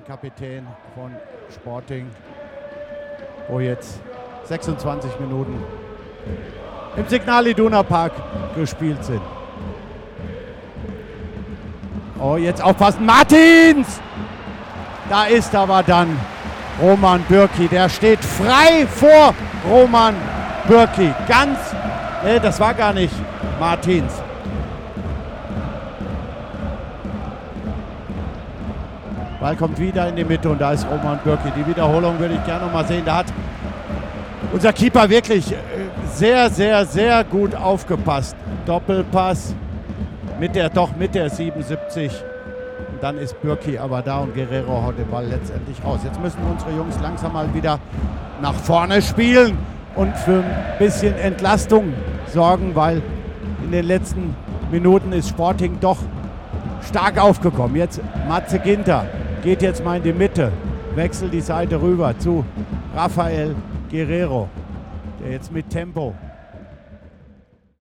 Kapitän von Sporting, wo jetzt 26 Minuten im Signal Iduna Park gespielt sind. Oh, jetzt aufpassen, Martins! Da ist aber dann Roman Bürki, der steht frei vor Roman Bürki. Das war gar nicht Martins. Ball kommt wieder in die Mitte und da ist Roman Bürki. Die Wiederholung würde ich gerne noch mal sehen. Da hat unser Keeper wirklich sehr, sehr, sehr gut aufgepasst. Doppelpass mit der 77. Und dann ist Bürki aber da und Guerrero haut den Ball letztendlich raus. Jetzt müssen unsere Jungs langsam mal wieder nach vorne spielen und für ein bisschen Entlastung sorgen, weil in den letzten Minuten ist Sporting doch stark aufgekommen. Jetzt Matze Ginter geht jetzt mal in die Mitte, wechselt die Seite rüber zu Rafael Guerrero, der jetzt mit Tempo